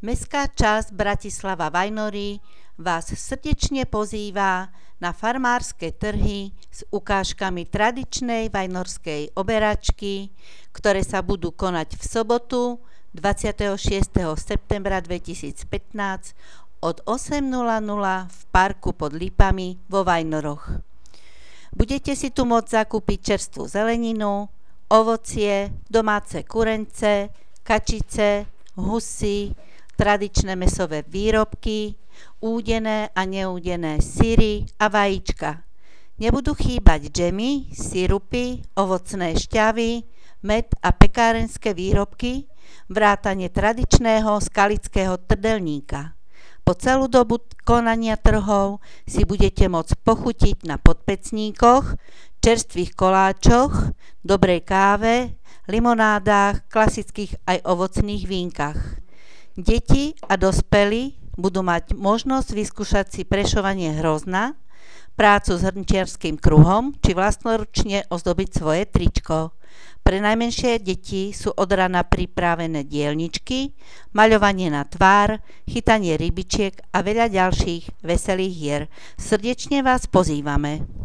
Mestská časť Bratislava Vajnory vás srdečne pozýva na farmárske trhy s ukážkami tradičnej vajnorskej oberačky, ktoré sa budú konať v sobotu 26. septembra 2015 od 8:00 v parku pod Lipami vo Vajnoroch. Budete si tu môcť zakúpiť čerstvú zeleninu, ovocie, domáce kurence, kačice, husy, tradičné mäsové výrobky, údené a neúdené syry a vajíčka. Nebudú chýbať džemy, sirupy, ovocné šťavy, med a pekárenské výrobky, vrátane tradičného skalického trdelníka. Po celú dobu konania trhov si budete môcť pochutiť na podpecníkoch, čerstvých koláčoch, dobrej káve, limonádach, klasických aj ovocných vínkach. Deti a dospelí budú mať možnosť vyskúšať si prešovanie hrozna, prácu s hrnčiarskym kruhom či vlastnoručne ozdobiť svoje tričko. Pre najmenšie deti sú od rana pripravené dielničky, maľovanie na tvár, chytanie rybičiek a veľa ďalších veselých hier. Srdečne vás pozývame.